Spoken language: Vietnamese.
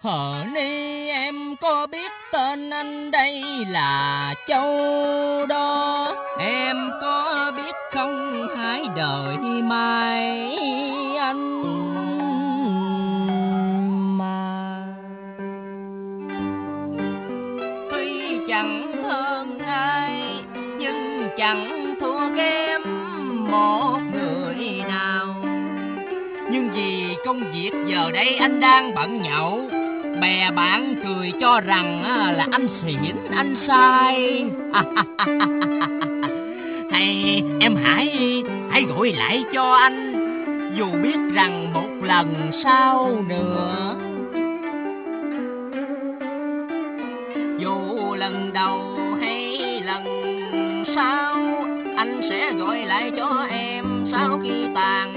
Hờ ni em có biết tên anh đây là Châu đó. Em có biết không, hãy đợi mai anh mà. Tuy chẳng hơn ai nhưng chẳng thua kém một người nào. Nhưng vì công việc giờ đây anh đang bận nhậu, bè bạn cười cho rằng là anh xỉn, anh sai. Hay em hãy gọi lại cho anh, dù biết rằng một lần sau nữa. Dù lần đầu hay lần sau, anh sẽ gọi lại cho em sau khi tàn